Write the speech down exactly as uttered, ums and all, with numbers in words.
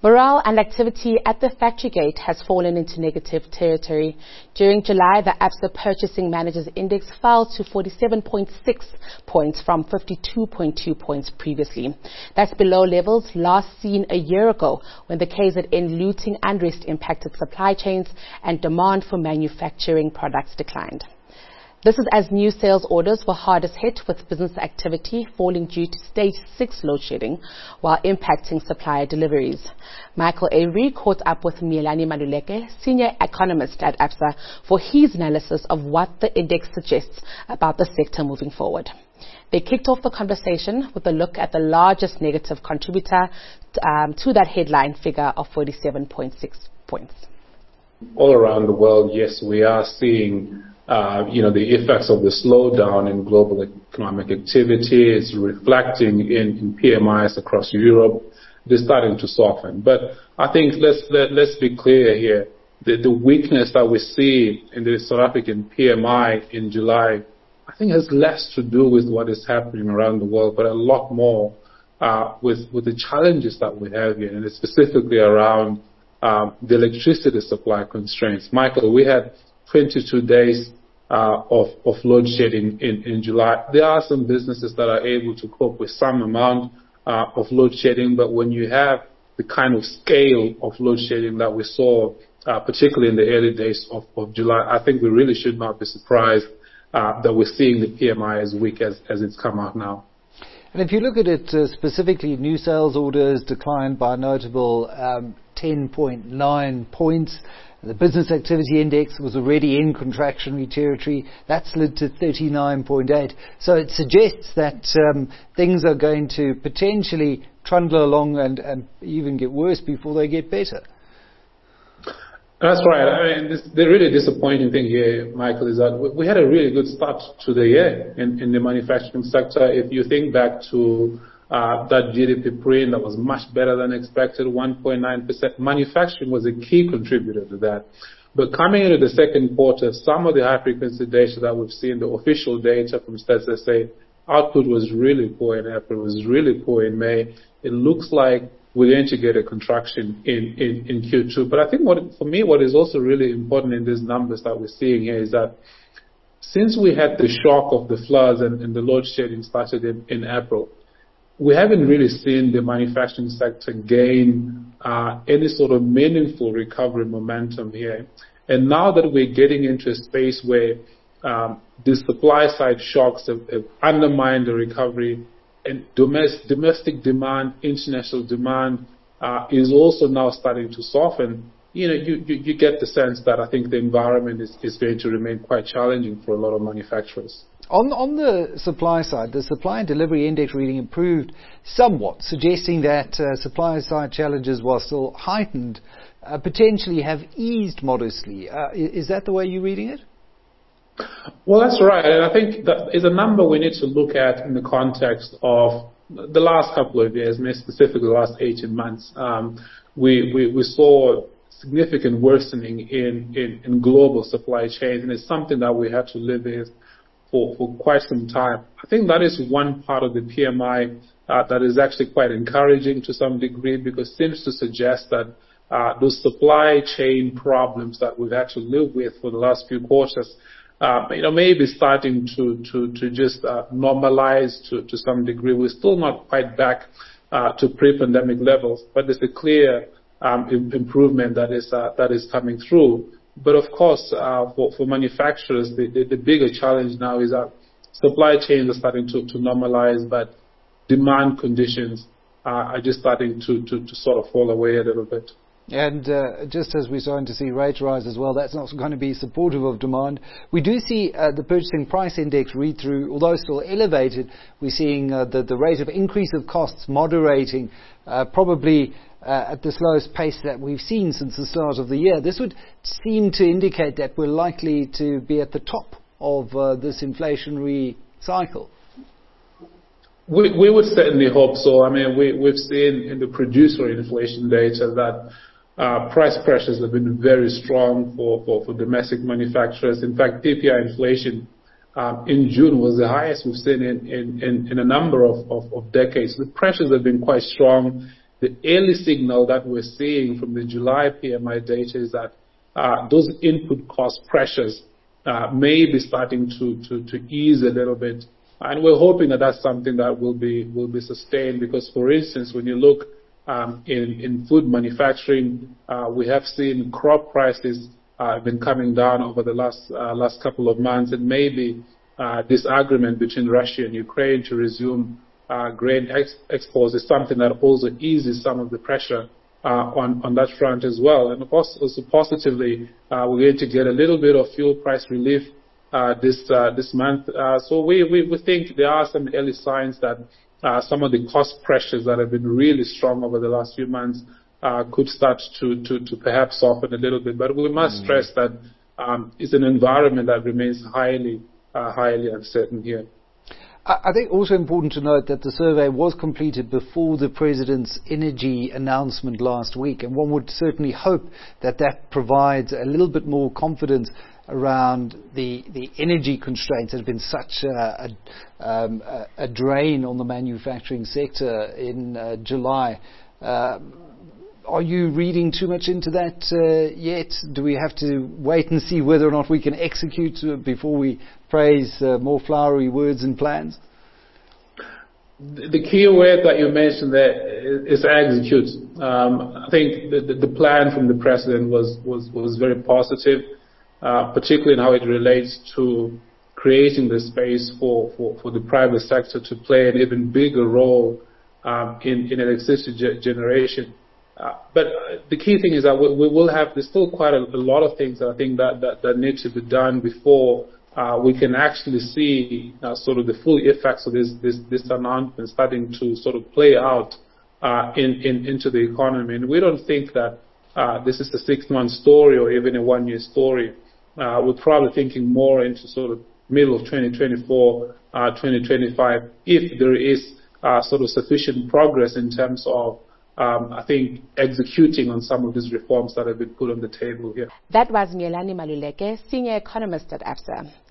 Morale and activity at the factory gate has fallen into negative territory. During July, the Absa Purchasing Managers Index fell to forty-seven point six points from fifty-two point two points previously. That's below levels last seen a year ago when the K Z N looting unrest impacted supply chains and demand for manufacturing products declined. This is as new sales orders were hardest hit, with business activity falling due to stage six load shedding while impacting supplier deliveries. Michael Avery caught up with Mielani Maluleke, senior economist at Absa, for his analysis of what the index suggests about the sector moving forward. They kicked off the conversation with a look at the largest negative contributor um, to that headline figure of forty-seven point six points. All around the world, yes, we are seeing Uh, you know, the effects of the slowdown in global economic activity is reflecting in, in P M Is across Europe. They're starting to soften. But I think let's, let, let's be clear here. The, the weakness that we see in the South African P M I in July, I think has less to do with what is happening around the world, but a lot more uh, with, with the challenges that we have here, and it's specifically around um, the electricity supply constraints. Michael, we had twenty-two days uh, of, of load shedding in, in July. There are some businesses that are able to cope with some amount uh, of load shedding, but when you have the kind of scale of load shedding that we saw, uh, particularly in the early days of, of July, I think we really should not be surprised uh, that we're seeing the P M I as weak as, as it's come out now. And if you look at it uh, specifically, new sales orders declined by a notable um, ten point nine points. The business activity index was already in contractionary territory. That slid to thirty-nine point eight. So it suggests that um, things are going to potentially trundle along and, and even get worse before they get better. That's right. I mean, this, the really disappointing thing here, Michael, is that we had a really good start to the year in, in the manufacturing sector. If you think back to Uh, that G D P print that was much better than expected, one point nine percent. Manufacturing was a key contributor to that. But coming into the second quarter, some of the high-frequency data that we've seen, the official data from Stats S A, output was really poor in April, was really poor in May. It looks like we're going to get a contraction in, in, in Q two. But I think what, for me, what is also really important in these numbers that we're seeing here is that since we had the shock of the floods and, and the load shedding started in, in April, we haven't really seen the manufacturing sector gain uh, any sort of meaningful recovery momentum here. And now that we're getting into a space where um, the supply side shocks have, have undermined the recovery, and domestic, domestic demand, international demand uh, is also now starting to soften, you know, you, you, you get the sense that I think the environment is, is going to remain quite challenging for a lot of manufacturers. On, on the supply side, the supply and delivery index reading improved somewhat, suggesting that uh, supply side challenges, while still heightened, uh, potentially have eased modestly. Uh, is that the way you're reading it? Well, that's right. And I think that is a number we need to look at in the context of the last couple of years, more specifically the last eighteen months. Um, we, we, we saw significant worsening in, in, in global supply chains, and it's something that we had to live with For, for quite some time. I think that is one part of the P M I uh, that is actually quite encouraging to some degree, because it seems to suggest that uh, those supply chain problems that we've had to live with for the last few quarters, uh, you know, maybe starting to to to just uh, normalize to to some degree. We're still not quite back uh, to pre-pandemic levels, but there's a clear um, improvement that is uh, that is coming through. But of course, uh, for, for manufacturers, the, the, the bigger challenge now is that supply chains are starting to, to normalize, but demand conditions uh, are just starting to, to, to sort of fall away a little bit. And uh, just as we're starting to see rates rise as well, that's not going to be supportive of demand. We do see uh, the purchasing price index read through, although still elevated, we're seeing uh, the, the rate of increase of costs moderating, uh, probably Uh, at the slowest pace that we've seen since the start of the year. This would seem to indicate that we're likely to be at the top of uh, this inflationary cycle. We, we would certainly hope so. I mean, we, we've seen in the producer inflation data that uh, price pressures have been very strong for, for, for domestic manufacturers. In fact, P P I inflation um, in June was the highest we've seen in, in, in, in a number of, of, of decades. The pressures have been quite strong. the early signal that we're seeing from the July P M I data is that uh, those input cost pressures uh, may be starting to, to, to ease a little bit. And we're hoping that that's something that will be, will be sustained because, for instance, when you look um, in, in food manufacturing, uh, we have seen crop prices uh, been coming down over the last, uh, last couple of months, and maybe uh, this agreement between Russia and Ukraine to resume uh, grain ex exports is something that also eases some of the pressure uh, on, on that front as well. And of course, also positively, uh, we're going to get a little bit of fuel price relief Uh, this uh, this month. Uh, so we, we, we think there are some early signs that uh, some of the cost pressures that have been really strong over the last few months uh, could start to, to, to perhaps soften a little bit. But we must mm. stress that um, it's an environment that remains highly, uh, highly uncertain here. I think also important to note that the survey was completed before the President's energy announcement last week, and one would certainly hope that that provides a little bit more confidence around the, the energy constraints that have been such a, a, um, a, a drain on the manufacturing sector in uh, July. Uh, are you reading too much into that uh, yet? Do we have to wait and see whether or not we can execute uh, before we praise uh, more flowery words and plans? The key word that you mentioned there is execute. Um, I think the, the plan from the President was, was, was very positive. Uh, particularly in how it relates to creating the space for, for, for the private sector to play an even bigger role um, in, in electricity ge- generation. Uh, but the key thing is that we, we will have, there's still quite a, a lot of things that I think that, that, that need to be done before uh, we can actually see uh, sort of the full effects of this, this, this announcement starting to sort of play out uh, in, in, into the economy. And we don't think that uh, this is a six-month story or even a one-year story. Uh, we're probably thinking more into sort of middle of twenty twenty-four, uh, twenty twenty-five, if there is uh, sort of sufficient progress in terms of, um, I think, executing on some of these reforms that have been put on the table here. That was Myelani Maluleke, Senior Economist at ABSA.